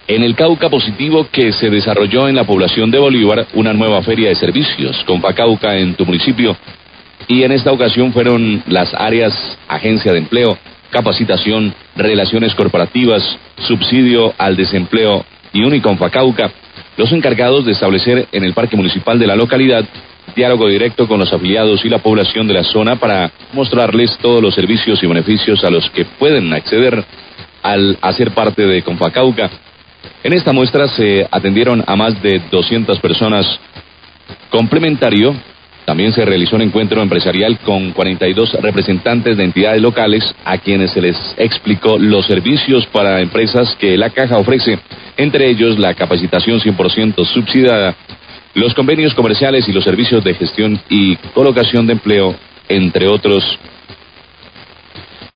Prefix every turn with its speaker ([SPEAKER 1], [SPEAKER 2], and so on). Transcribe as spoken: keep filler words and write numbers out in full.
[SPEAKER 1] En el Cauca positivo que se desarrolló en la población de Bolívar una nueva feria de servicios, Confacauca en tu municipio, y en esta ocasión fueron las áreas agencia de empleo, capacitación, relaciones corporativas, subsidio al desempleo y Uniconfacauca, los encargados de establecer en el parque municipal de la localidad diálogo directo con los afiliados y la población de la zona para mostrarles todos los servicios y beneficios a los que pueden acceder al hacer parte de Confacauca. En esta muestra se atendieron a más de doscientas personas. Complementario, también se realizó un encuentro empresarial con cuarenta y dos representantes de entidades locales a quienes se les explicó los servicios para empresas que la Caja ofrece, entre ellos la capacitación cien por ciento subsidiada, los convenios comerciales y los servicios de gestión y colocación de empleo, entre otros